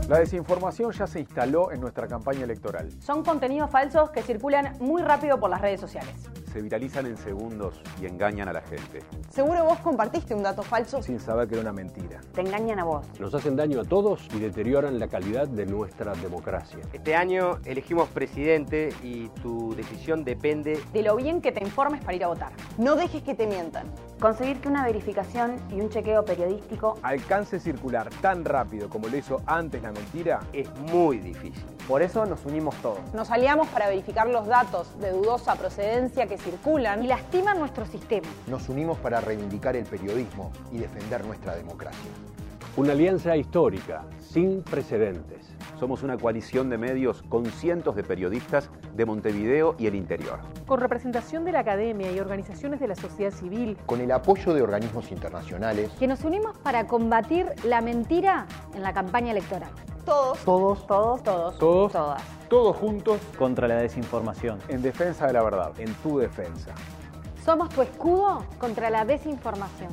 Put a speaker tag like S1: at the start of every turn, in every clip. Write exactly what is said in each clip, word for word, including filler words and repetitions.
S1: La desinformación ya se instaló en nuestra campaña electoral.
S2: Son contenidos falsos que circulan muy rápido por las redes sociales.
S3: Se viralizan en segundos y engañan a la gente.
S4: Seguro vos compartiste un dato falso
S1: sin saber que era una mentira.
S2: Te engañan a vos.
S5: Nos hacen daño a todos y deterioran la calidad de nuestra democracia.
S6: Este año elegimos presidente y tu decisión depende
S2: de lo bien que te informes para ir a votar.
S4: No dejes que te mientan.
S2: Conseguir que una verificación y un chequeo periodístico
S1: alcance circular tan rápido como lo hizo antes la mentira
S6: es muy difícil.
S7: Por eso nos unimos todos.
S4: Nos aliamos para verificar los datos de dudosa procedencia que circulan
S2: y lastiman nuestro sistema.
S8: Nos unimos para reivindicar el periodismo y defender nuestra democracia.
S5: Una alianza histórica, sin precedentes.
S3: Somos una coalición de medios con cientos de periodistas de Montevideo y el interior.
S9: Con representación de la academia y organizaciones de la sociedad civil.
S8: Con el apoyo de organismos internacionales.
S2: Que nos unimos para combatir la mentira en la campaña electoral.
S4: Todos.
S7: Todos.
S2: Todos. Todos.
S1: Todos.
S2: Todas.
S1: Todos juntos.
S7: Contra la desinformación.
S1: En defensa de la verdad. En tu defensa.
S2: Somos tu escudo contra la desinformación.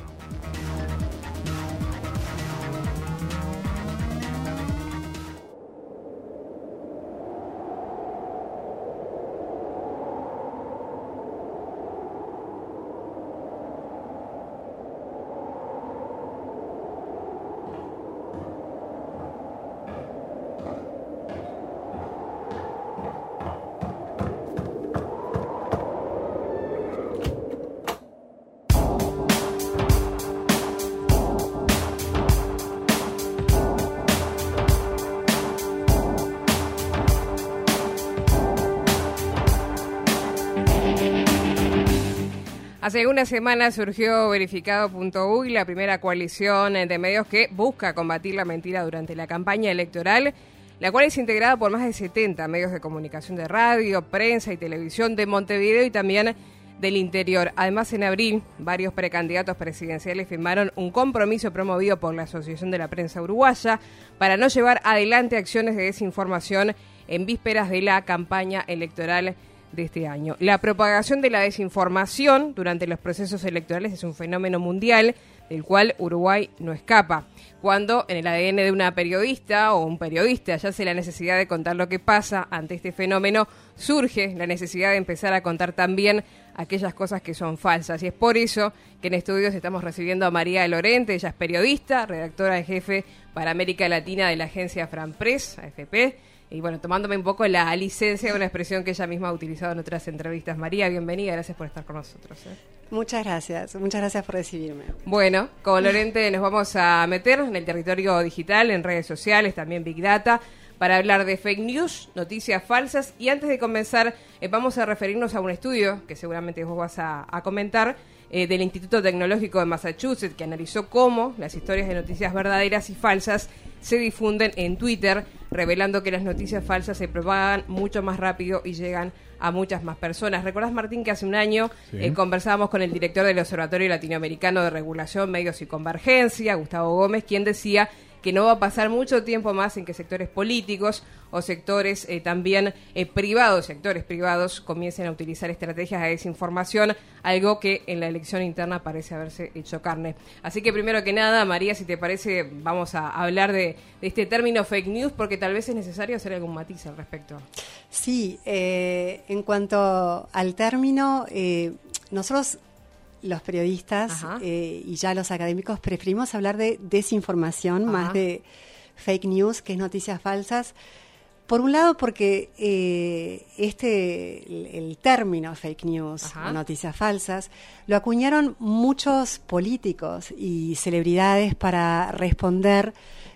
S10: Hace una semana surgió verificado punto u y, la primera coalición de medios que busca combatir la mentira durante la campaña electoral, la cual es integrada por más de setenta medios de comunicación de radio, prensa y televisión de Montevideo y también del interior. Además, en abril, varios precandidatos presidenciales firmaron un compromiso promovido por la Asociación de la Prensa Uruguaya para no llevar adelante acciones de desinformación en vísperas de la campaña electoral de este año. La propagación de la desinformación durante los procesos electorales es un fenómeno mundial del cual Uruguay no escapa. Cuando en el A D N de una periodista o un periodista yace la necesidad de contar lo que pasa ante este fenómeno, surge la necesidad de empezar a contar también aquellas cosas que son falsas. Y es por eso que en estudios estamos recibiendo a María Lorente. Ella es periodista, redactora en jefe para América Latina de la agencia Franpress, A F P. Y bueno, tomándome un poco la licencia de una expresión que ella misma ha utilizado en otras entrevistas. María, bienvenida, gracias por estar con nosotros. ¿eh?
S11: Muchas gracias, muchas gracias por recibirme.
S10: Bueno, con Lorente nos vamos a meter en el territorio digital, en redes sociales, también Big Data, para hablar de fake news, noticias falsas. Y antes de comenzar, eh, vamos a referirnos a un estudio que seguramente vos vas a, a comentar, eh, del Instituto Tecnológico de Massachusetts, que analizó cómo las historias de noticias verdaderas y falsas se difunden en Twitter, revelando que las noticias falsas se propagan mucho más rápido y llegan a muchas más personas. ¿Recordás, Martín, que hace un año sí. eh, conversábamos con el director del Observatorio Latinoamericano de Regulación, Medios y Convergencia, Gustavo Gómez, quien decía que no va a pasar mucho tiempo más en que sectores políticos o sectores eh, también eh, privados, sectores privados, comiencen a utilizar estrategias de desinformación, algo que en la elección interna parece haberse hecho carne. Así que primero que nada, María, si te parece, vamos a hablar de, de este término fake news, porque tal vez es necesario hacer algún matiz al respecto.
S11: Sí, eh, en cuanto al término, eh, nosotros los periodistas eh, y ya los académicos preferimos hablar de desinformación Ajá. más de fake news, que es noticias falsas. Por un lado, porque eh, este el, el término fake news o noticias falsas lo acuñaron muchos políticos y celebridades para responder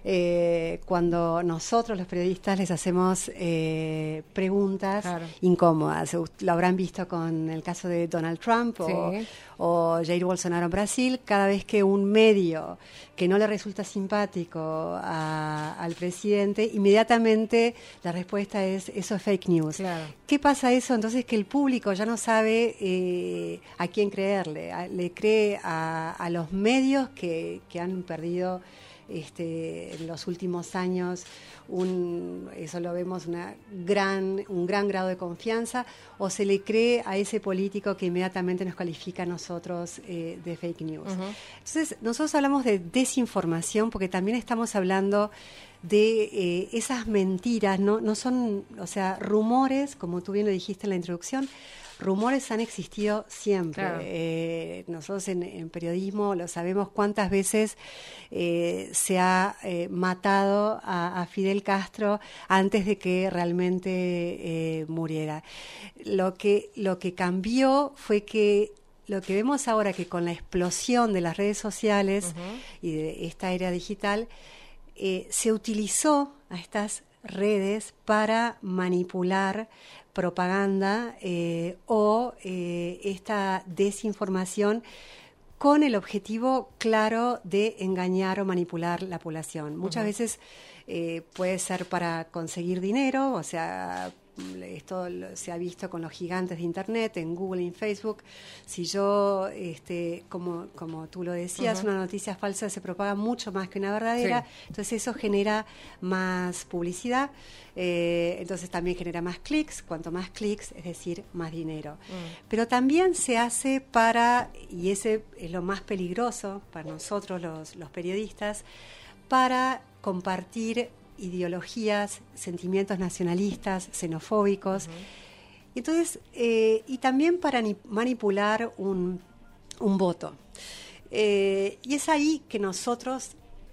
S11: eh, cuando nosotros los periodistas les hacemos eh, preguntas claro. incómodas. Lo habrán visto con el caso de Donald Trump o, sí. o Jair Bolsonaro en Brasil. Cada vez que un medio que no le resulta simpático a, al presidente, inmediatamente la respuesta es, eso es fake news. Claro. ¿Qué pasa eso? Entonces que el público ya no sabe eh, a quién creerle. A, le cree a, a los medios que, que han perdido este, en los últimos años, un, eso lo vemos, una gran, un gran grado de confianza, o se le cree a ese político que inmediatamente nos califica a nosotros eh, de fake news. Uh-huh. Entonces, nosotros hablamos de desinformación porque también estamos hablando de eh, esas mentiras, no, no son, o sea, rumores, como tú bien lo dijiste en la introducción, rumores han existido siempre. Claro. Eh, nosotros en, en periodismo lo sabemos cuántas veces eh, se ha eh, matado a, a Fidel Castro antes de que realmente eh, muriera. Lo que, lo que cambió fue que lo que vemos ahora, que con la explosión de las redes sociales uh-huh. y de esta era digital, eh, se utilizó a estas redes para manipular propaganda eh, o eh, esta desinformación con el objetivo claro de engañar o manipular la población. Muchas uh-huh. veces eh, puede ser para conseguir dinero, o sea, esto se ha visto con los gigantes de Internet, en Google y en Facebook. Si yo, este, como, como tú lo decías, uh-huh. una noticia falsa se propaga mucho más que una verdadera, sí. entonces eso genera más publicidad, eh, entonces también genera más clics, cuanto más clics, es decir, más dinero. Uh-huh. Pero también se hace para, y ese es lo más peligroso para nosotros los, los periodistas, para compartir ideologías, sentimientos nacionalistas, xenofóbicos. Uh-huh. Entonces, eh, y también para ni- manipular un, un voto. Eh, y es ahí que nosotros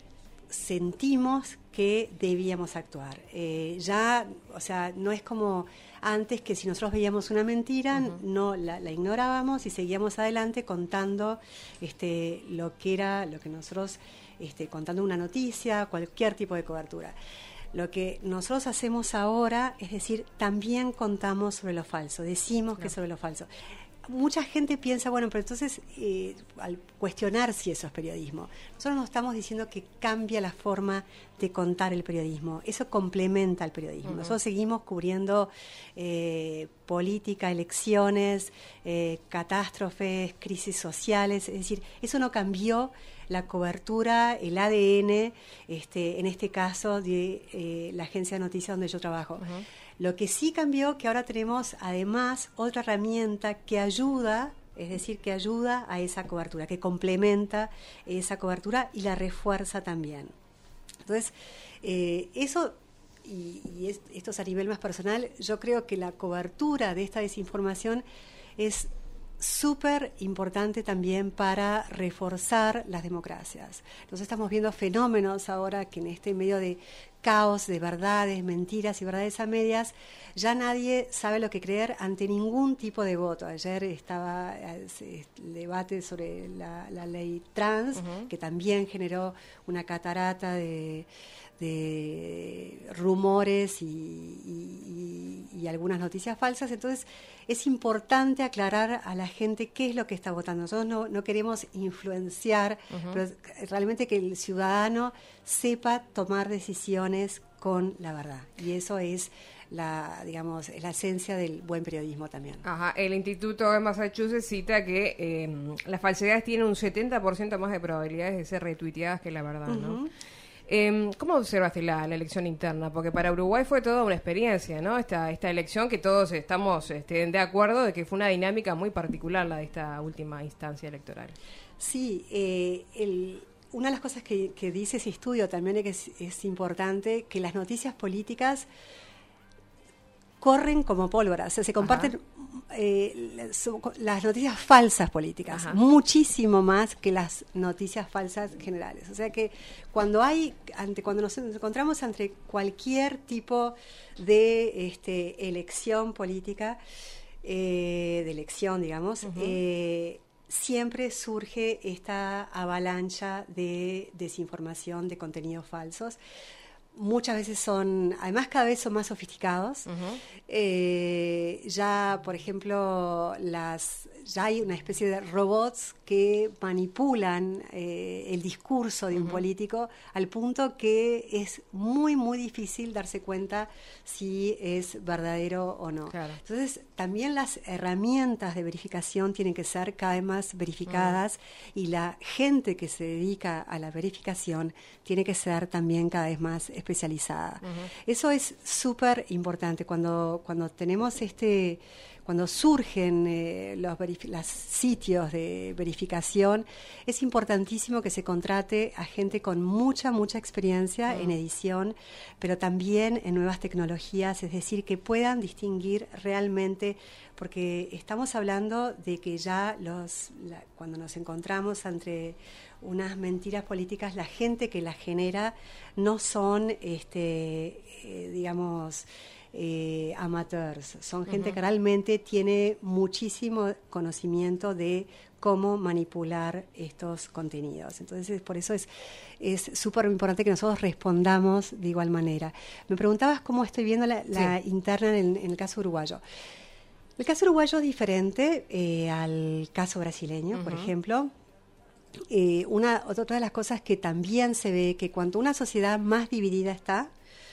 S11: sentimos que debíamos actuar. Eh, ya, o sea, no es como antes, que si nosotros veíamos una mentira, uh-huh. no la, la ignorábamos y seguíamos adelante contando este, lo que era, lo que nosotros Este, contando una noticia, cualquier tipo de cobertura. Lo que nosotros hacemos ahora es decir, también contamos sobre lo falso, decimos claro. que sobre lo falso. Mucha gente piensa, bueno, pero entonces, eh, al cuestionar si eso es periodismo, nosotros no estamos diciendo que cambia la forma de contar el periodismo, eso complementa al periodismo. Uh-huh. Nosotros seguimos cubriendo eh, política, elecciones, eh, catástrofes, crisis sociales, es decir, eso no cambió la cobertura, el A D N, este, en este caso de eh, la agencia de noticias donde yo trabajo. Uh-huh. Lo que sí cambió, que ahora tenemos además otra herramienta que ayuda, es decir, que ayuda a esa cobertura, que complementa esa cobertura y la refuerza también. Entonces, eh, eso, y, y es, esto es a nivel más personal, yo creo que la cobertura de esta desinformación es súper importante también para reforzar las democracias. Nosotros estamos viendo fenómenos ahora que en este medio de caos, de verdades, mentiras y verdades a medias, ya nadie sabe lo que creer ante ningún tipo de voto. Ayer estaba el debate sobre la, la ley trans, uh-huh. que también generó una catarata de, de rumores y, y, y, y algunas noticias falsas. Entonces, es importante aclarar a la gente qué es lo que está votando. Nosotros no, no queremos influenciar, uh-huh. pero realmente que el ciudadano sepa tomar decisiones con la verdad. Y eso es la, digamos, la esencia del buen periodismo también.
S10: Ajá. El Instituto de Massachusetts cita que eh, las falsedades tienen un setenta por ciento más de probabilidades de ser retuiteadas que la verdad, ¿no? Uh-huh. Eh, ¿Cómo observaste la, la elección interna? Porque para Uruguay fue toda una experiencia, ¿no? Esta, esta elección que todos estamos este, de acuerdo de que fue una dinámica muy particular la de esta última instancia electoral.
S11: Sí, eh, el, una de las cosas que, que dice ese estudio también es que es, es importante que las noticias políticas corren como pólvora, o sea, se comparten eh, su, las noticias falsas políticas, Ajá. muchísimo más que las noticias falsas generales. O sea que cuando hay, ante, cuando nos encontramos ante cualquier tipo de este, elección política, eh, de elección, digamos, uh-huh. eh, siempre surge esta avalancha de desinformación, de contenidos falsos. Muchas veces son, además cada vez son más sofisticados. Uh-huh. Eh, ya, por ejemplo, las ya hay una especie de robots que manipulan eh, el discurso de un uh-huh. político al punto que es muy, muy difícil darse cuenta si es verdadero o no. Claro. Entonces, también las herramientas de verificación tienen que ser cada vez más verificadas uh-huh. y la gente que se dedica a la verificación tiene que ser también cada vez más especializada. Uh-huh. Eso es súper importante. Cuando, cuando tenemos este... Cuando surgen eh, los, verif- los sitios de verificación, es importantísimo que se contrate a gente con mucha, mucha experiencia uh-huh. en edición, pero también en nuevas tecnologías, es decir, que puedan distinguir realmente, porque estamos hablando de que ya los la, cuando nos encontramos entre unas mentiras políticas, la gente que las genera no son, este, eh, digamos... Eh, amateurs, son gente uh-huh. que realmente tiene muchísimo conocimiento de cómo manipular estos contenidos. Entonces, por eso es es súper importante que nosotros respondamos de igual manera. Me preguntabas cómo estoy viendo la, la sí. interna en, en el caso uruguayo. El caso uruguayo es diferente eh, al caso brasileño, uh-huh. por ejemplo. Eh, una, otra de las cosas que también se ve, que cuanto una sociedad más dividida está,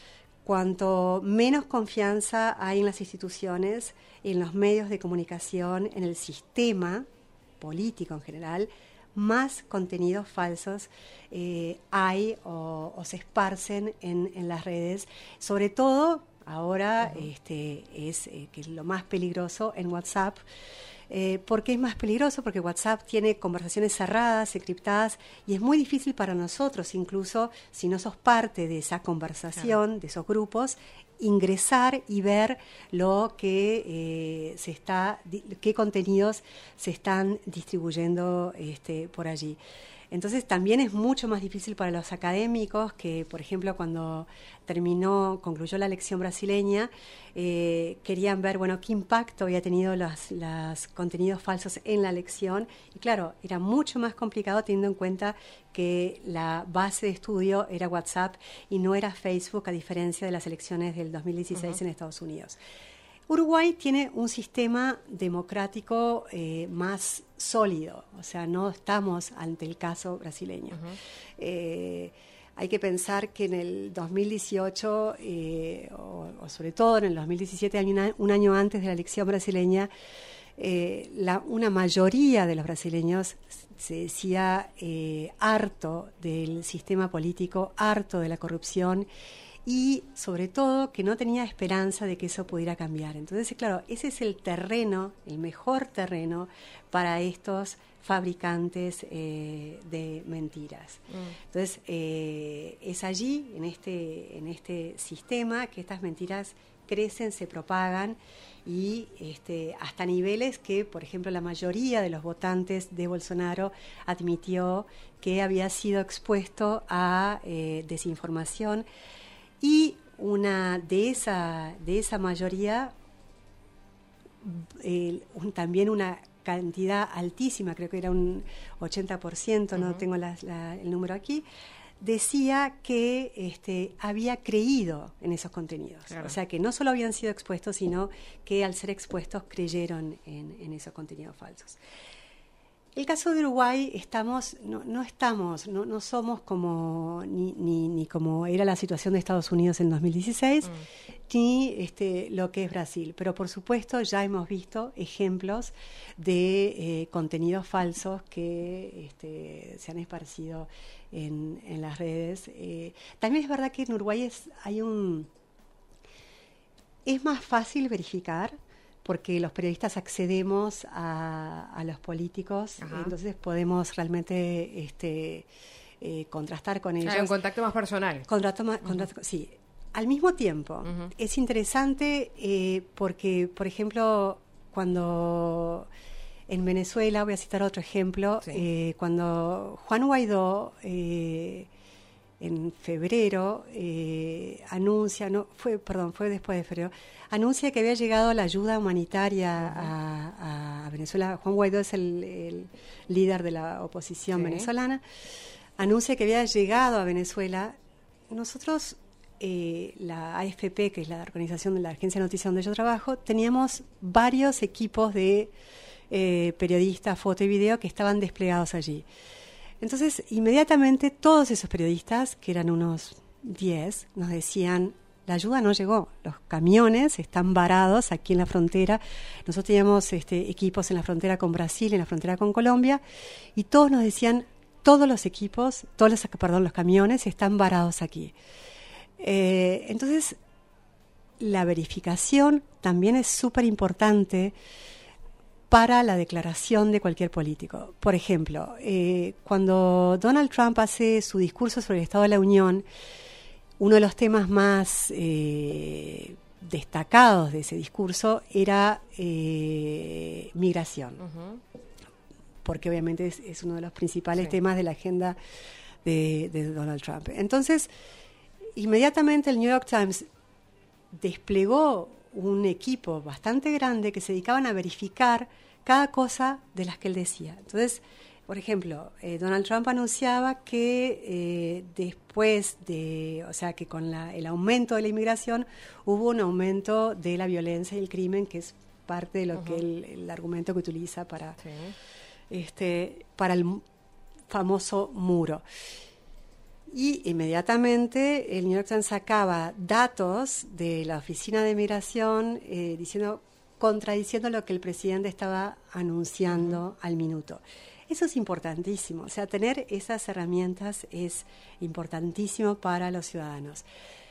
S11: cuanto menos confianza hay en las instituciones, en los medios de comunicación, en el sistema político en general, más contenidos falsos eh, hay o, o se esparcen en, en las redes. Sobre todo, ahora uh-huh. este, es eh, que es lo más peligroso en WhatsApp. Eh, ¿Por qué es más peligroso? Porque WhatsApp tiene conversaciones cerradas, encriptadas, y es muy difícil para nosotros, incluso si no sos parte de esa conversación, claro. de esos grupos, ingresar y ver lo que eh, se está, qué contenidos se están distribuyendo este, por allí. Entonces también es mucho más difícil para los académicos que, por ejemplo, cuando terminó, concluyó la elección brasileña, eh, querían ver, bueno, qué impacto había tenido los, los contenidos falsos en la elección. Y claro, era mucho más complicado teniendo en cuenta que la base de estudio era WhatsApp y no era Facebook, a diferencia de las elecciones del dos mil dieciséis uh-huh. en Estados Unidos. Uruguay tiene un sistema democrático eh, más sólido, o sea, no estamos ante el caso brasileño. Uh-huh. Eh, hay que pensar que en el dos mil dieciocho, eh, o, o sobre todo en el dos mil diecisiete, un, un año antes de la elección brasileña, eh, la, una mayoría de los brasileños se decía eh, harto del sistema político, harto de la corrupción, y sobre todo que no tenía esperanza de que eso pudiera cambiar. Entonces, claro, ese es el terreno, el mejor terreno para estos fabricantes eh, de mentiras. Mm. Entonces, eh, es allí, en este, en este sistema, que estas mentiras crecen, se propagan y este, hasta niveles que, por ejemplo, la mayoría de los votantes de Bolsonaro admitió que había sido expuesto a eh, desinformación. Y una de esa, de esa mayoría, eh, un, también una cantidad altísima, creo que era un ochenta por ciento, uh-huh. no tengo la, la, el número aquí, decía que este, había creído en esos contenidos. Claro. O sea, que no solo habían sido expuestos, sino que al ser expuestos creyeron en, en esos contenidos falsos. El caso de Uruguay, estamos, no, no estamos, no, no somos como ni, ni, ni como era la situación de Estados Unidos en dos mil dieciséis, mm. ni este, lo que es Brasil. Pero por supuesto ya hemos visto ejemplos de eh, contenidos falsos que este, se han esparcido en, en las redes. Eh, también es verdad que en Uruguay es, hay un, es más fácil verificar, porque los periodistas accedemos a, a los políticos, Ajá. entonces podemos realmente este, eh, contrastar con ellos.
S10: Hay un contacto más personal.
S11: Contrato más, uh-huh. contrato, sí. Al mismo tiempo, uh-huh. es interesante eh, porque, por ejemplo, cuando en Venezuela, voy a citar otro ejemplo, sí. eh, cuando Juan Guaidó... Eh, en febrero eh, anuncia, no fue, perdón, fue después de febrero, anuncia que había llegado la ayuda humanitaria a, a Venezuela. Juan Guaidó es el, el líder de la oposición sí. venezolana. Anuncia que había llegado a Venezuela. Nosotros, eh, la A F P, que es la organización de la Agencia de Noticias donde yo trabajo, teníamos varios equipos de eh, periodistas, foto y video que estaban desplegados allí. Entonces, inmediatamente todos esos periodistas, que eran unos diez, nos decían, la ayuda no llegó, los camiones están varados aquí en la frontera. Nosotros teníamos este, equipos en la frontera con Brasil, en la frontera con Colombia, y todos nos decían, todos los equipos, todos los, perdón, los camiones están varados aquí. Eh, entonces, la verificación también es súper importante para la declaración de cualquier político. Por ejemplo, eh, cuando Donald Trump hace su discurso sobre el Estado de la Unión, uno de los temas más eh, destacados de ese discurso era eh, migración, uh-huh. porque obviamente es, es uno de los principales sí. temas de la agenda de, de Donald Trump. Entonces, inmediatamente el New York Times desplegó un equipo bastante grande que se dedicaban a verificar cada cosa de las que él decía. Entonces, por ejemplo, eh, Donald Trump anunciaba que eh, después de, o sea, que con la, el aumento de la inmigración hubo un aumento de la violencia y el crimen, que es parte de lo uh-huh. que él, el argumento que utiliza para, sí. este, para el famoso muro. Y inmediatamente el New York Times sacaba datos de la Oficina de Migración eh, diciendo, contradiciendo lo que el presidente estaba anunciando uh-huh. al minuto. Eso es importantísimo, o sea, tener esas herramientas es importantísimo para los ciudadanos.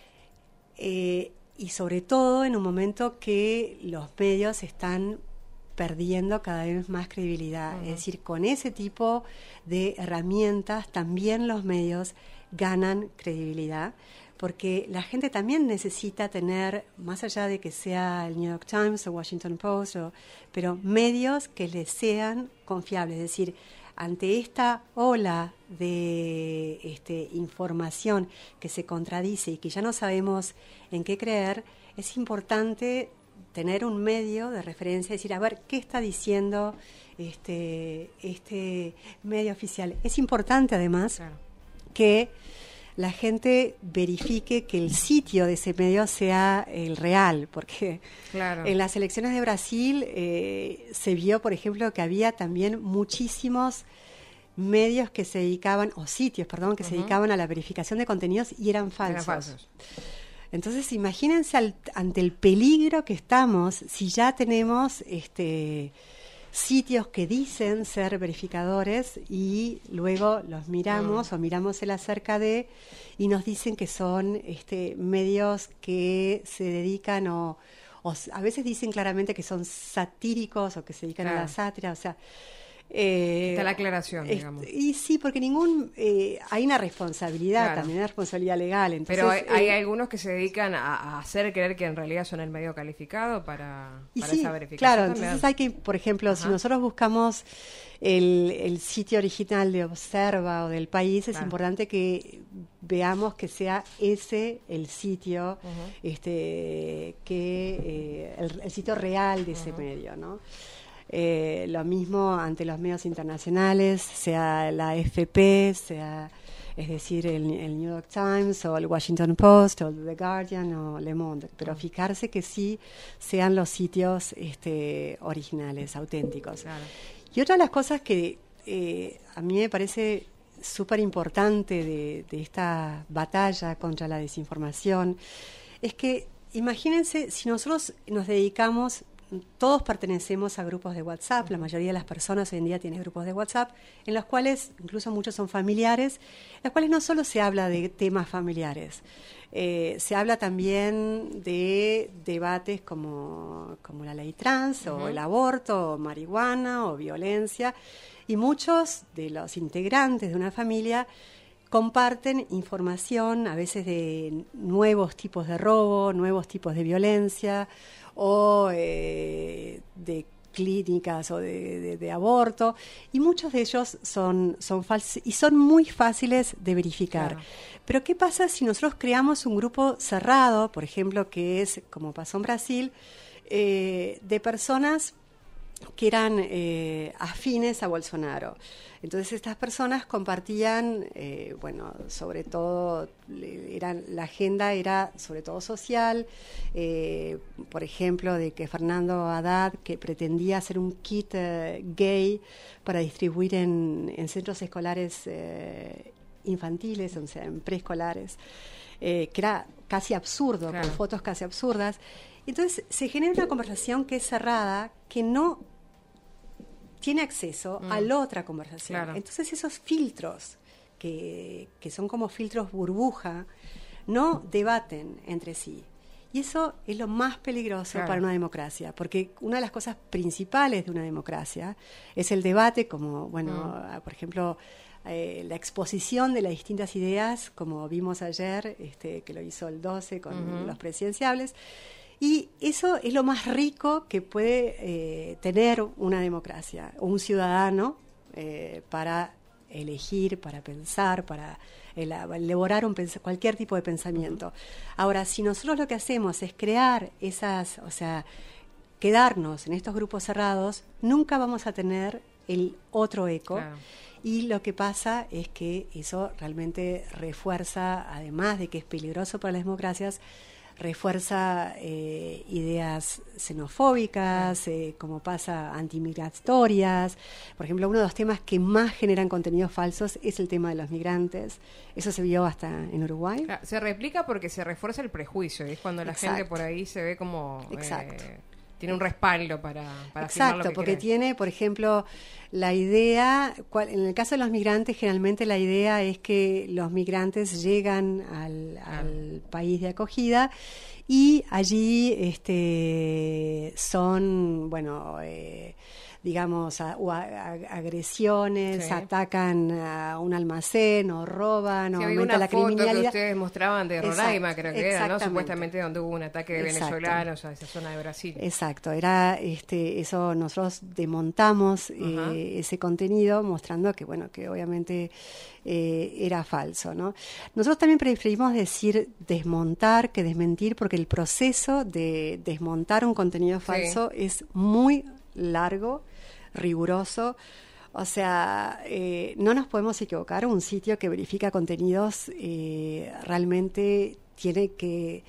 S11: Eh, y sobre todo en un momento que los medios están perdiendo cada vez más credibilidad. Uh-huh. Es decir, con ese tipo de herramientas también los medios ganan credibilidad, porque la gente también necesita tener, más allá de que sea el New York Times o Washington Post, o, pero medios que les sean confiables. Es decir, ante esta ola de este, información que se contradice y que ya no sabemos en qué creer, es importante tener un medio de referencia, decir, a ver, ¿qué está diciendo este, este medio oficial? Es importante, además, claro. que la gente verifique que el sitio de ese medio sea el real, porque claro. en las elecciones de Brasil eh, se vio, por ejemplo, que había también muchísimos medios que se dedicaban, o sitios, perdón, que uh-huh. se dedicaban a la verificación de contenidos y eran falsos. Eran falsos. Entonces, imagínense al, ante el peligro que estamos si ya tenemos este sitios que dicen ser verificadores y luego los miramos mm. o miramos el acerca de y nos dicen que son este medios que se dedican o, o a veces dicen claramente que son satíricos o que se dedican claro. a la sátira, o sea, Eh,
S10: está la aclaración,
S11: eh,
S10: digamos.
S11: Y sí, porque ningún eh, hay una responsabilidad claro. también, una responsabilidad legal. Entonces,
S10: pero hay, hay
S11: eh,
S10: algunos que se dedican a, a hacer creer que en realidad son el medio calificado para, para
S11: sí,
S10: esa verificación.
S11: Claro,
S10: también.
S11: Entonces hay que, por ejemplo, Ajá. si nosotros buscamos el, el sitio original de Observa o del País, claro. es importante que veamos que sea ese el sitio, uh-huh. este que eh, el, el sitio real de ese uh-huh. medio, ¿no? Eh, lo mismo ante los medios internacionales, sea la A F P, sea, es decir, el, el New York Times o el Washington Post o el The Guardian o Le Monde, pero fijarse que sí sean los sitios este, originales, auténticos. Claro. Y otra de las cosas que eh, a mí me parece súper importante de, de esta batalla contra la desinformación es que, imagínense, si nosotros nos dedicamos, todos pertenecemos a grupos de WhatsApp, la mayoría de las personas hoy en día tienen grupos de WhatsApp, en los cuales, incluso muchos son familiares, en los cuales no solo se habla de temas familiares, eh, se habla también de debates como, como la ley trans, uh-huh. o el aborto, o marihuana, o violencia, y muchos de los integrantes de una familia comparten información, a veces de nuevos tipos de robo, nuevos tipos de violencia, o eh, de clínicas o de, de, de aborto, y muchos de ellos son, son falsos y son muy fáciles de verificar. Claro. Pero ¿qué pasa si nosotros creamos un grupo cerrado, por ejemplo, que es, como pasó en Brasil, eh, de personas que eran eh, afines a Bolsonaro? Entonces estas personas compartían, eh, bueno, sobre todo, eran, la agenda era sobre todo social, eh, por ejemplo, de que Fernando Haddad, que pretendía hacer un kit eh, gay para distribuir en, en centros escolares eh, infantiles, o sea, en preescolares, eh, que era casi absurdo, claro. con fotos casi absurdas. Entonces se genera una conversación que es cerrada, que no tiene acceso mm. a la otra conversación. Claro. Entonces esos filtros, que, que son como filtros burbuja, no debaten entre sí. Y eso es lo más peligroso
S10: claro.
S11: para una democracia, porque una de las cosas principales de una democracia es el debate, como, bueno, mm. por ejemplo, eh, la exposición de las distintas ideas, como vimos ayer, este, que lo hizo el doce con uh-huh. los presidenciables. Y eso es lo más rico que puede eh, tener una democracia, o un ciudadano eh, para elegir, para pensar, para elaborar un pens- cualquier tipo de pensamiento. Ahora, si nosotros lo que hacemos es crear esas, o sea, quedarnos en estos grupos cerrados, nunca vamos a tener el otro eco. Claro. Y lo que pasa es que eso realmente refuerza, además de que es peligroso para las democracias, refuerza eh, ideas xenofóbicas, eh, como pasa antimigratorias. Por ejemplo, uno de los temas que más generan contenidos falsos es el tema de los migrantes. Eso se vio hasta en Uruguay.
S10: Claro, se replica porque se refuerza el prejuicio, es cuando la Exacto. gente por ahí se ve como...
S11: Exacto.
S10: Eh, tiene un respaldo para, para
S11: Exacto,
S10: lo que
S11: porque
S10: cree.
S11: tiene, por ejemplo, la idea, cual, en el caso de los migrantes, generalmente la idea es que los migrantes llegan al, ah. al país de acogida y allí este, son, bueno, eh, digamos, a, o a, a, agresiones, sí. atacan a un almacén o roban,
S10: sí,
S11: o aumenta la criminalidad.
S10: Que ustedes mostraban de Roraima,
S11: Exacto,
S10: creo que era, ¿no? Supuestamente donde hubo un ataque de
S11: Exacto.
S10: venezolanos a esa zona de Brasil.
S11: Exacto, era este, eso nosotros desmontamos uh-huh. eh, ese contenido mostrando que, bueno, que obviamente eh, era falso, ¿no? Nosotros también preferimos decir desmontar que desmentir, porque el proceso de desmontar un contenido falso sí. es muy largo, riguroso. O sea, eh, no nos podemos equivocar. Un sitio que verifica contenidos eh, realmente tiene que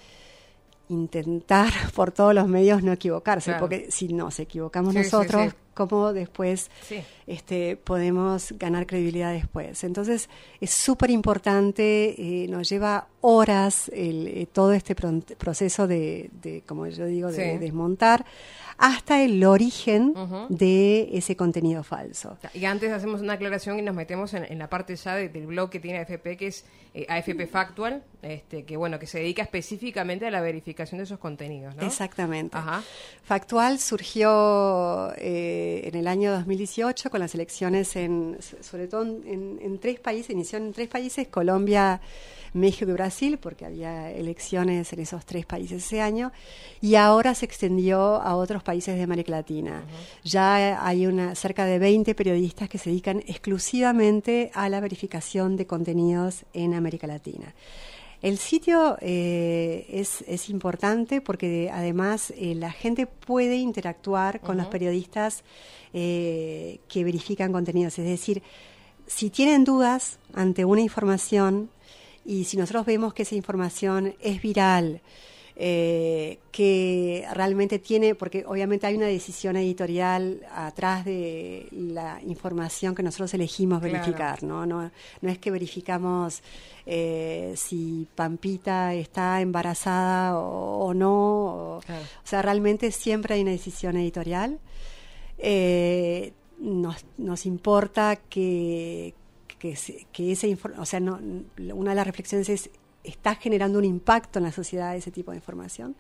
S11: intentar por todos los medios no equivocarse, claro. porque si nos equivocamos sí, nosotros, sí, sí. ¿cómo después sí. este, podemos ganar credibilidad después? Entonces, es súper importante, eh, nos lleva horas el, eh, todo este pro- proceso de, de, como yo digo, de, sí. desmontar, hasta el origen uh-huh. de ese contenido falso.
S10: Y antes hacemos una aclaración y nos metemos en, en la parte ya de, del blog que tiene A F P, que es eh, A F P Factual, este, que bueno, que se dedica específicamente a la verificación de esos contenidos, ¿no?
S11: Exactamente.
S10: Ajá.
S11: Factual surgió eh, en el año dos mil dieciocho con las elecciones en, sobre todo en, en tres países, inició en tres países, Colombia, México y Brasil, porque había elecciones en esos tres países ese año, y ahora se extendió a otros países de América Latina. Uh-huh. Ya hay una cerca de veinte periodistas que se dedican exclusivamente a la verificación de contenidos en América Latina. El sitio eh, es, es importante porque además eh, la gente puede interactuar con uh-huh. los periodistas eh, que verifican contenidos. Es decir, si tienen dudas ante una información y si nosotros vemos que esa información es viral, eh, que realmente tiene, porque obviamente hay una decisión editorial atrás de la información que nosotros elegimos verificar, claro. ¿no? No, no es que verificamos eh, si Pampita está embarazada o, o no, o, claro. o sea, realmente siempre hay una decisión editorial. Eh, nos, nos importa que que, que ese o sea, no, una de las reflexiones es, está generando un impacto en la sociedad ese tipo de información.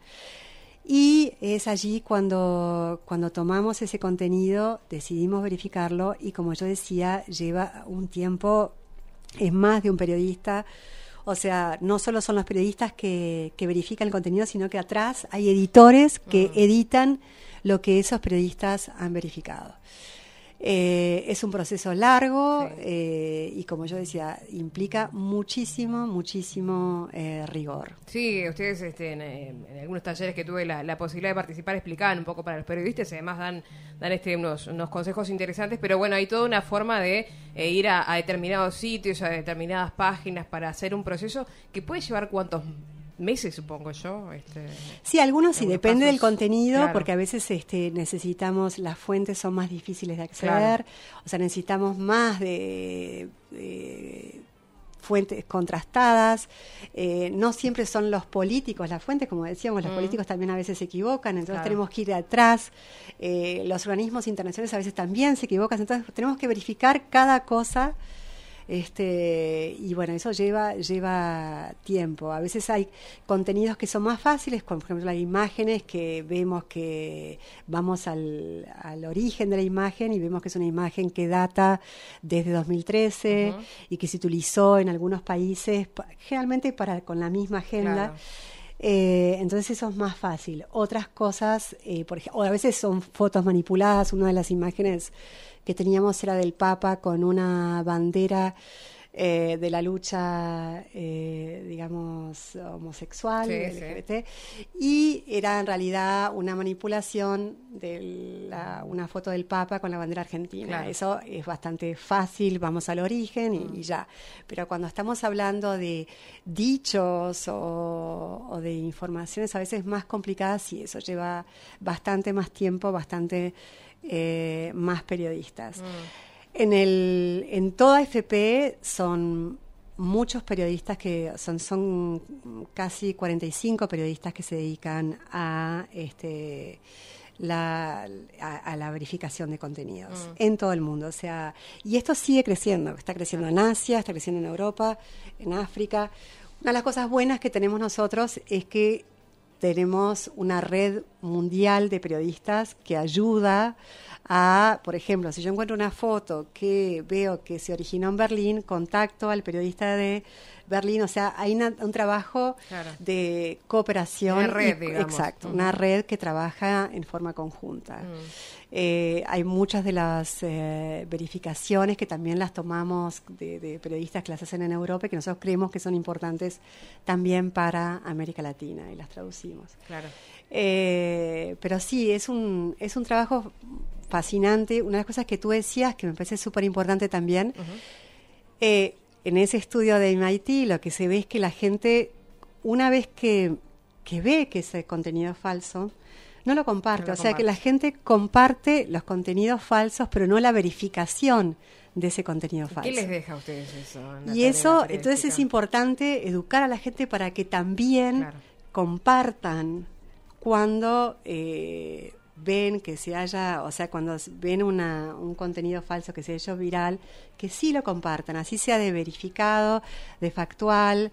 S11: Y es allí cuando, cuando tomamos ese contenido, decidimos verificarlo y, como yo decía, lleva un tiempo, es más de un periodista. O sea, no solo son los periodistas que, que verifican el contenido, sino que atrás hay editores que uh-huh. editan lo que esos periodistas han verificado. Eh, es un proceso largo sí. eh, y, como yo decía, implica muchísimo, muchísimo eh, rigor.
S10: Sí, ustedes este, en, en algunos talleres que tuve la, la posibilidad de participar explicaban un poco para los periodistas y además dan, dan este, unos, unos consejos interesantes, pero bueno, hay toda una forma de eh, ir a, a determinados sitios, a determinadas páginas para hacer un proceso que puede llevar cuántos meses, supongo yo. Este,
S11: sí, algunos sí, depende pasos, del contenido,
S10: claro.
S11: porque a veces este, necesitamos, las fuentes son más difíciles de acceder, claro. o sea, necesitamos más de, de fuentes contrastadas, eh, no siempre son los políticos las fuentes, como decíamos, los mm. políticos también a veces se equivocan, entonces claro. tenemos que ir atrás, eh, los organismos internacionales a veces también se equivocan, entonces tenemos que verificar cada cosa Este, y bueno, eso lleva, lleva tiempo. A veces hay contenidos que son más fáciles, como por ejemplo hay imágenes que vemos que vamos al, al origen de la imagen y vemos que es una imagen que data desde dos mil trece uh-huh. y que se utilizó en algunos países, generalmente para con la misma agenda. Claro. Eh, entonces eso es más fácil. Otras cosas, eh, por ejemplo, o a veces son fotos manipuladas. Una de las imágenes que teníamos era del Papa con una bandera eh, de la lucha, eh, digamos, homosexual, sí, L G B T, sí. Y era en realidad una manipulación de la, una foto del Papa con la bandera argentina. Claro. Eso es bastante fácil, vamos al origen y, mm. y ya. Pero cuando estamos hablando de dichos o, o de informaciones a veces más complicadas, y eso lleva bastante más tiempo, bastante eh, más periodistas. Mm. En el en toda F P son muchos periodistas que son son casi cuarenta y cinco periodistas que se dedican a este la a, a la verificación de contenidos mm. en todo el mundo, o sea, y esto sigue creciendo, está creciendo en Asia, está creciendo en Europa, en África. Una de las cosas buenas que tenemos nosotros es que tenemos una red mundial de periodistas que ayuda a, por ejemplo, si yo encuentro una foto que veo que se originó en Berlín, contacto al periodista de Berlín, o sea, hay una, un trabajo claro. de cooperación.
S10: Una red,
S11: y,
S10: digamos.
S11: Exacto, uh-huh. una red que trabaja en forma conjunta. Uh-huh. Eh, hay muchas de las eh, verificaciones que también las tomamos de, de periodistas que las hacen en Europa y que nosotros creemos que son importantes también para América Latina y las traducimos.
S10: Claro.
S11: Eh, pero sí, es un, es un trabajo fascinante. Una de las cosas que tú decías que me parece súper importante también, uh-huh. eh, en ese estudio de M I T lo que se ve es que la gente, una vez que, que ve que ese contenido es falso, no lo comparte. No lo o sea comparte. Que la gente comparte los contenidos falsos, pero no la verificación de ese contenido falso.
S10: ¿Qué les deja a ustedes eso?
S11: Y eso, entonces es importante educar a la gente para que también claro. compartan cuando eh, ven que se haya, o sea, cuando ven una, un contenido falso que se haya hecho viral, que sí lo compartan, así sea de verificado, de factual.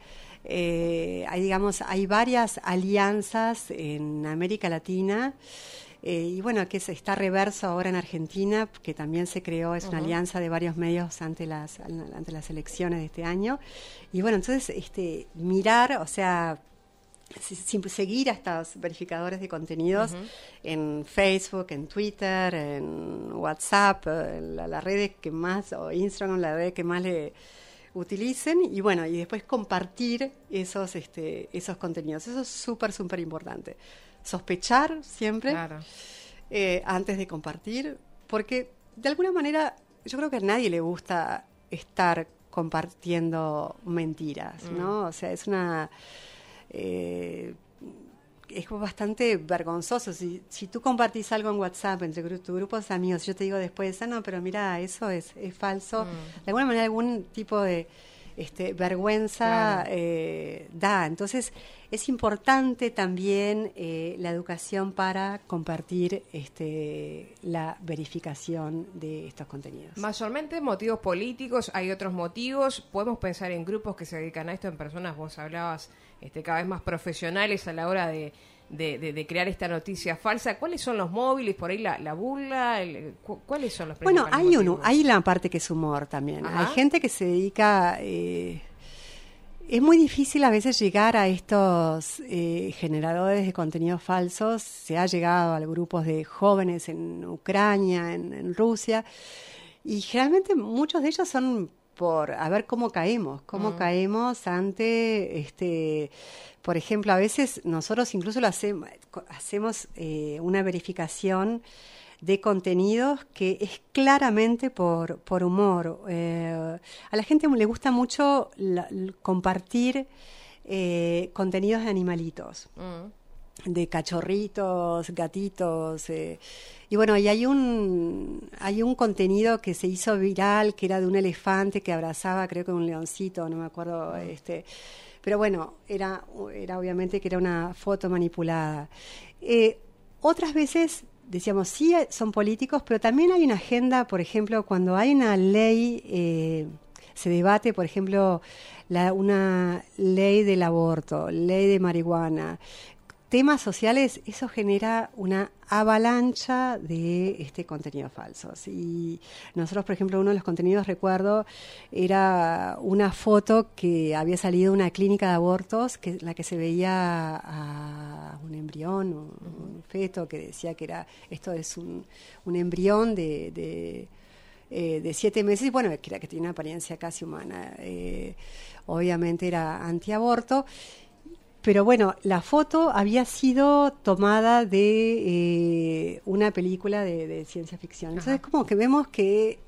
S11: Eh, hay, digamos, hay varias alianzas en América Latina eh, y bueno, que se está Reverso ahora en Argentina, que también se creó, es uh-huh. una alianza de varios medios ante las, ante las elecciones de este año. Y bueno, entonces, este, mirar, o sea, seguir a estos verificadores de contenidos uh-huh. en Facebook, en Twitter, en WhatsApp, en la, la red que más, o Instagram, la red que más le utilicen, y bueno, y después compartir esos este esos contenidos. Eso es súper, súper importante. Sospechar siempre claro. eh, antes de compartir, porque de alguna manera yo creo que a nadie le gusta estar compartiendo mentiras, mm. ¿no? O sea, es una... Eh, es bastante vergonzoso. Si, si tú compartís algo en WhatsApp entre gru- tu grupos de amigos, yo te digo después, ah, no, pero mira, eso es, es falso. Mm. De alguna manera, algún tipo de este, vergüenza claro. eh, da. Entonces, es importante también eh, la educación para compartir este, la verificación de estos contenidos.
S10: Mayormente motivos políticos, hay otros motivos. Podemos pensar en grupos que se dedican a esto, en personas, vos hablabas, este, cada vez más profesionales a la hora de, de, de, de crear esta noticia falsa. ¿Cuáles son los móviles? Por ahí la, la burla. El, cu- ¿Cuáles son los principales
S11: Bueno, hay
S10: motivos?
S11: uno, hay la parte que es humor también. Ajá. Hay gente que se dedica... Eh, es muy difícil a veces llegar a estos eh, generadores de contenidos falsos. Se ha llegado a grupos de jóvenes en Ucrania, en, en Rusia, y generalmente muchos de ellos son por a ver cómo caemos, cómo mm. caemos ante, este, por ejemplo, a veces nosotros incluso lo hacemos, hacemos eh, una verificación de contenidos que es claramente por, por humor. Eh, a la gente le gusta mucho la, l- compartir eh, contenidos de animalitos, mm. de cachorritos, gatitos. Eh. Y bueno, y hay un, hay un contenido que se hizo viral que era de un elefante que abrazaba, creo que un leoncito, no me acuerdo. Mm. este Pero bueno, era, era obviamente que era una foto manipulada. Eh, otras veces... Decíamos, sí, son políticos, pero también hay una agenda, por ejemplo, cuando hay una ley eh, se debate, por ejemplo, la, una ley del aborto, ley de marihuana, temas sociales, eso genera una avalancha de este contenidos falsos. Y nosotros, por ejemplo, uno de los contenidos, recuerdo, era una foto que había salido de una clínica de abortos, que la que se veía a un embrión, un, un feto, que decía que era esto es un, un embrión de, de, eh, de siete meses, y bueno, que era que tenía una apariencia casi humana. Eh, obviamente era antiaborto. Pero bueno, la foto había sido tomada de eh, una película de, de ciencia ficción. Entonces, Ajá. como que vemos que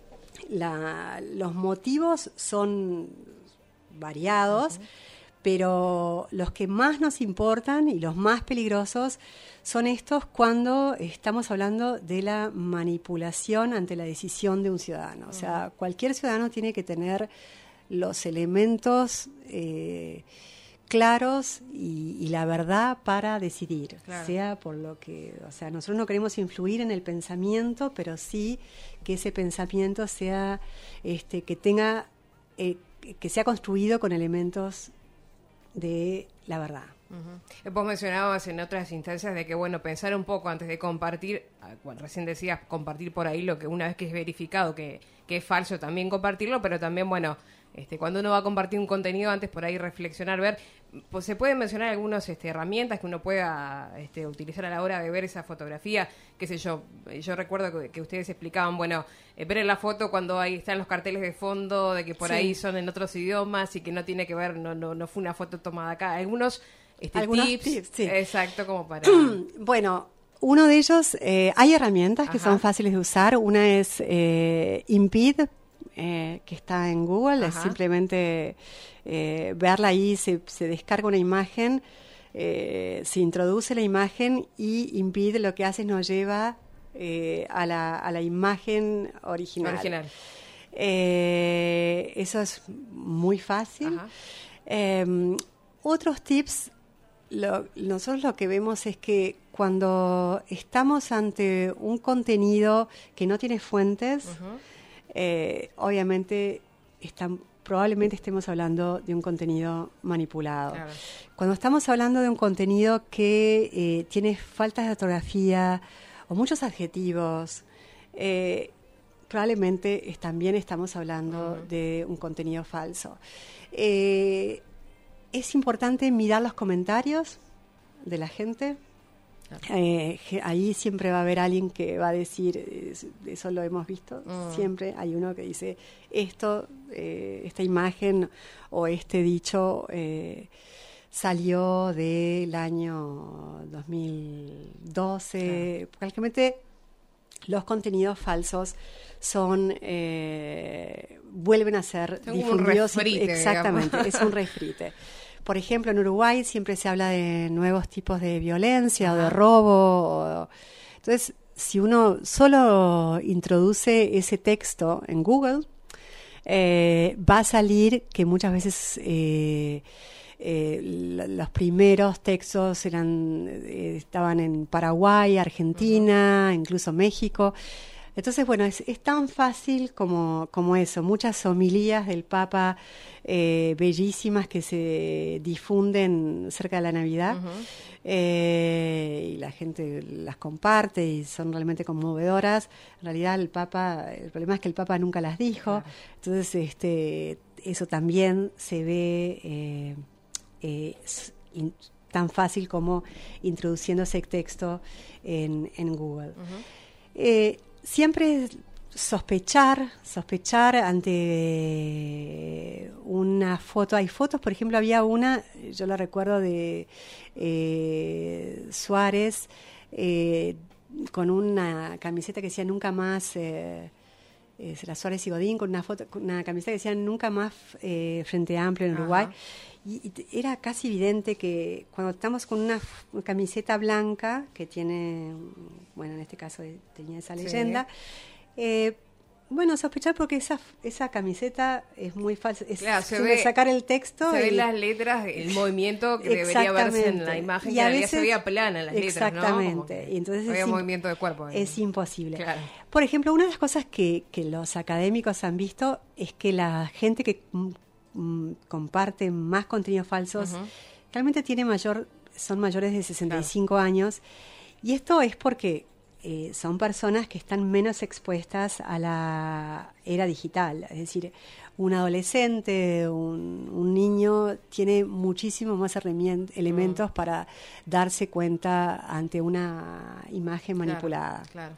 S11: la, los motivos son variados, uh-huh. pero los que más nos importan y los más peligrosos son estos cuando estamos hablando de la manipulación ante la decisión de un ciudadano. Uh-huh. O sea, cualquier ciudadano tiene que tener los elementos Eh, claros y, y la verdad para decidir, claro. sea por lo que, o sea, nosotros no queremos influir en el pensamiento, pero sí que ese pensamiento sea, este, que tenga, eh, que sea construido con elementos de la verdad.
S10: Uh-huh. Vos mencionabas en otras instancias de que, bueno, pensar un poco antes de compartir, bueno, recién decías compartir por ahí lo que una vez que es verificado que, que es falso, también compartirlo, pero también, bueno, este, cuando uno va a compartir un contenido, antes por ahí reflexionar, ver, pues se pueden mencionar algunas este, herramientas que uno pueda este, utilizar a la hora de ver esa fotografía, qué sé yo, yo recuerdo que, que ustedes explicaban, bueno, eh, ver en la foto cuando ahí están los carteles de fondo, de que por sí. ahí son en otros idiomas y que no tiene que ver, no, no, no fue una foto tomada acá, algunos, este,
S11: algunos
S10: tips,
S11: tips sí.
S10: exacto, como para...
S11: Bueno, uno de ellos, eh, hay herramientas que Ajá. son fáciles de usar, una es eh, Impid, Eh, que está en Google, Ajá. es simplemente eh, verla ahí, se, se descarga una imagen, eh, se introduce la imagen y Impid lo que hace es nos lleva eh, a, la, a la imagen original.
S10: original.
S11: Eh, eso es muy fácil. Eh, otros tips, lo, nosotros lo que vemos es que cuando estamos ante un contenido que no tiene fuentes, uh-huh. Eh, obviamente están, probablemente estemos hablando de un contenido manipulado. Claro. Cuando estamos hablando de un contenido que eh, tiene faltas de ortografía o muchos adjetivos, eh, probablemente es, también estamos hablando uh-huh. de un contenido falso. Eh, es importante mirar los comentarios de la gente. Eh, ahí siempre va a haber alguien que va a decir, eso lo hemos visto, mm. siempre hay uno que dice esto, eh, esta imagen o este dicho eh, salió del año dos mil doce. Claro. Prácticamente los contenidos falsos son eh, vuelven a ser
S10: es
S11: difundidos.
S10: Un refrite,
S11: exactamente,
S10: digamos.
S11: Es un refrite. Por ejemplo, en Uruguay siempre se habla de nuevos tipos de violencia Ajá. o de robo. O... Entonces, si uno solo introduce ese texto en Google, eh, va a salir que muchas veces eh, eh, los primeros textos eran eh, estaban en Paraguay, Argentina, uh-huh. incluso México. Entonces, bueno, es, es tan fácil como, como eso. Muchas homilías del Papa eh, bellísimas que se difunden cerca de la Navidad uh-huh. eh, y la gente las comparte y son realmente conmovedoras. En realidad, el Papa, el problema es que el Papa nunca las dijo. Claro. Entonces, este, eso también se ve eh, eh, in, tan fácil como introduciendo ese texto en, en Google. Uh-huh. Eh, Siempre sospechar, sospechar ante una foto. Hay fotos, por ejemplo, había una, yo la recuerdo de eh, Suárez eh, con una camiseta que decía nunca más, eh, eh, era Suárez y Godín, con una foto, con una camiseta que decía nunca más eh, Frente Amplio en Uruguay. Y, y era casi evidente que cuando estamos con una, una camiseta blanca que tiene, bueno, en este caso tenía esa leyenda, sí. eh, Bueno, sospechar porque esa esa camiseta es muy falsa. Es
S10: claro, se
S11: ve, sacar el texto.
S10: Se
S11: y,
S10: ven las letras, el movimiento que debería verse en la imagen, y que a veces se veía plana en las letras, ¿no?
S11: Exactamente. Y entonces
S10: había
S11: es
S10: movimiento de cuerpo.
S11: Es imposible.
S10: Claro.
S11: Por ejemplo, una de las cosas que, que los académicos han visto es que la gente que mm, comparte más contenidos falsos uh-huh. realmente tiene mayor, son mayores de sesenta y cinco claro. años. Y esto es porque Eh, son personas que están menos expuestas a la era digital. Es decir, un adolescente, un, un niño tiene muchísimos más elementos mm. para darse cuenta ante una imagen manipulada.
S10: Claro, claro.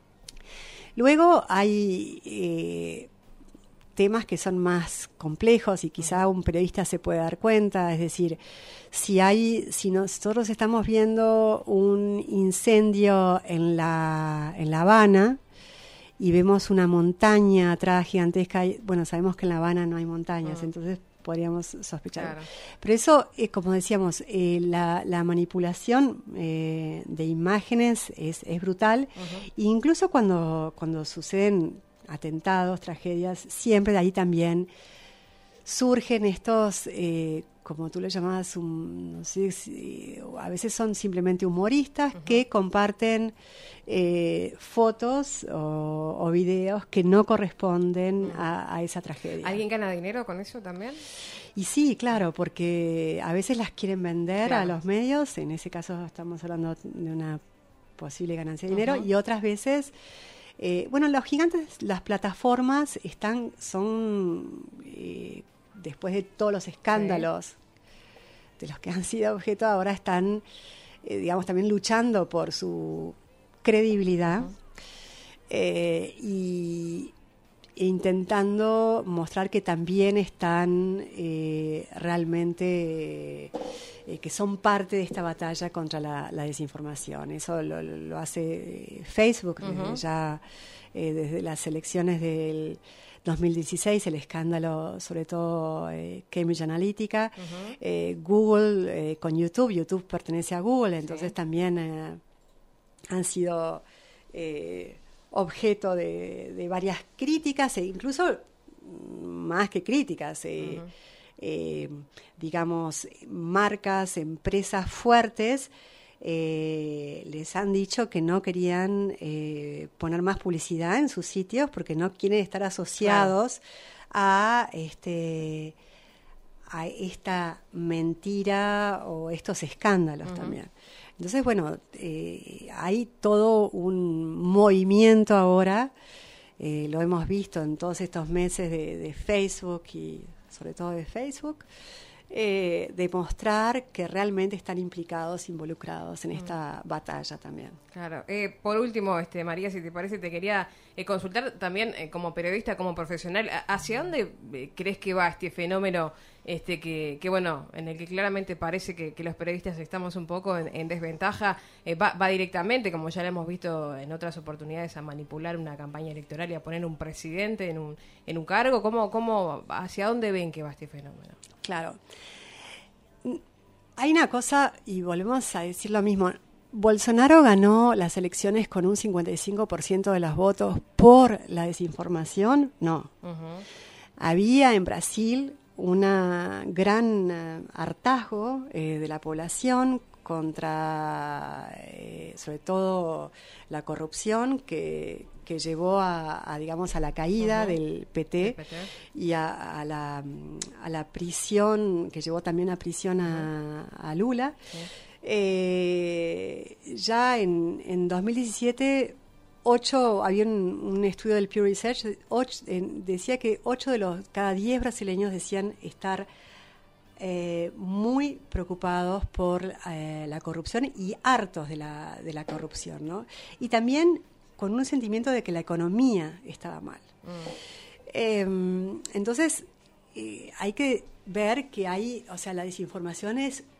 S11: Luego hay eh, temas que son más complejos y quizá un periodista se puede dar cuenta, es decir, si hay, si nosotros estamos viendo un incendio en la, en La Habana y vemos una montaña atrás gigantesca, y, bueno, sabemos que en La Habana no hay montañas, uh-huh. entonces podríamos sospechar. Claro. Pero eso, eh, como decíamos, eh, la, la manipulación eh, de imágenes es, es brutal, uh-huh. e incluso cuando, cuando suceden atentados, tragedias, siempre de ahí también surgen estos, eh, como tú le llamabas, un, no sé, si, a veces son simplemente humoristas uh-huh. que comparten eh, fotos o, o videos que no corresponden uh-huh. a, a esa tragedia.
S10: ¿Alguien gana dinero con eso también?
S11: Y sí, claro, porque a veces las quieren vender claro. a los medios, en ese caso estamos hablando de una posible ganancia de dinero, uh-huh. y otras veces... Eh, bueno, los gigantes, las plataformas están, son, eh, después de todos los escándalos sí. de los que han sido objeto, ahora están, eh, digamos, también luchando por su credibilidad uh-huh. eh, y e intentando mostrar que también están eh, realmente... Eh, que son parte de esta batalla contra la, la desinformación. Eso lo, lo hace eh, Facebook, uh-huh. desde ya eh, desde las elecciones del dos mil dieciséis, el escándalo, sobre todo eh, Cambridge Analytica, uh-huh. eh, Google eh, con YouTube, YouTube pertenece a Google, entonces sí. también eh, han sido eh, objeto de, de varias críticas, e incluso más que críticas, eh, uh-huh. Eh, digamos, marcas, empresas fuertes eh, les han dicho que no querían eh, poner más publicidad en sus sitios porque no quieren estar asociados claro. a este a esta mentira o estos escándalos uh-huh. también. Entonces, bueno, eh, hay todo un movimiento ahora, eh, lo hemos visto en todos estos meses de, de Facebook y sobre todo de Facebook, eh, demostrar que realmente están implicados, involucrados en esta mm. batalla también.
S10: Claro. Eh, por último, este María, si te parece, te quería eh, consultar también eh, como periodista, como profesional, ¿hacia dónde eh, crees que va este fenómeno este que, que bueno, en el que claramente parece que, que los periodistas estamos un poco en, en desventaja? Eh, va, va directamente, como ya lo hemos visto en otras oportunidades, a manipular una campaña electoral y a poner un presidente en un en un cargo. ¿Cómo, cómo, hacia dónde ven que va este fenómeno?
S11: Claro. Hay una cosa, y volvemos a decir lo mismo, Bolsonaro ganó las elecciones con un cincuenta y cinco por ciento de los votos por la desinformación, no. Uh-huh. Había en Brasil una gran uh, hartazgo eh, de la población contra, eh, sobre todo, la corrupción que, que llevó a, a, digamos, a la caída uh-huh. del P T, P T y a, a, la, a la prisión, que llevó también a prisión uh-huh. a, a Lula. Sí. Eh, ya en, en dos mil diecisiete, ocho, había un, un estudio del Pew Research, ocho, eh, decía que ocho de los cada diez brasileños decían estar eh, muy preocupados por eh, la corrupción y hartos de la, de la corrupción, ¿no? Y también con un sentimiento de que la economía estaba mal. Mm. Eh, entonces, eh, hay que ver que hay, o sea, la desinformación es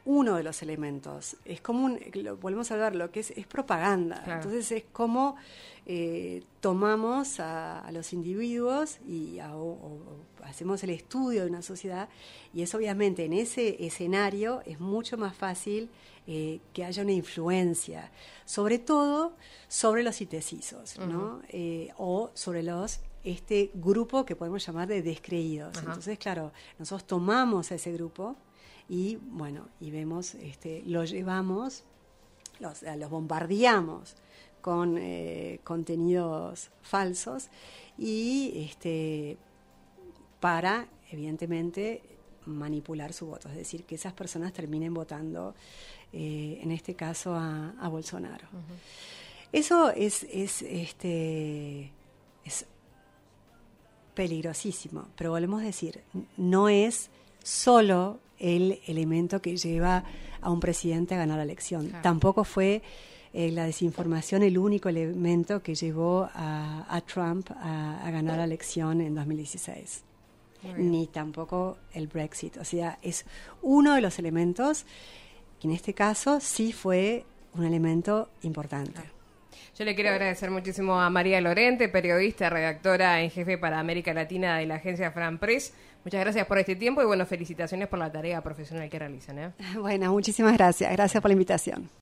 S11: uno de los elementos. Es como un, lo, volvemos a hablar, lo que es, es propaganda. Claro. Entonces es como eh, tomamos a, a los individuos y a, o, o, hacemos el estudio de una sociedad, y es obviamente en ese escenario es mucho más fácil eh, que haya una influencia, sobre todo sobre los indecisos, uh-huh. ¿no? Eh, o sobre los este grupo que podemos llamar de descreídos. Uh-huh. Entonces, claro, nosotros tomamos a ese grupo y bueno, y vemos, este, lo llevamos, los, los bombardeamos con eh, contenidos falsos y este para, evidentemente, manipular su voto, es decir, que esas personas terminen votando, eh, en este caso, a, a Bolsonaro. Uh-huh. Eso es, es, este, es peligrosísimo, pero volvemos a decir, no es solo el elemento que lleva a un presidente a ganar la elección. Claro. Tampoco fue eh, la desinformación el único elemento que llevó a, a Trump a, a ganar la elección en dos mil dieciséis. Ni tampoco el Brexit. O sea, es uno de los elementos que en este caso sí fue un elemento importante. Claro.
S10: Yo le quiero agradecer muchísimo a María Lorente, periodista, redactora en jefe para América Latina de la agencia Fran Press. Muchas gracias por este tiempo y bueno, felicitaciones por la tarea profesional que realizan, ¿eh?
S11: Bueno, muchísimas gracias. Gracias por la invitación.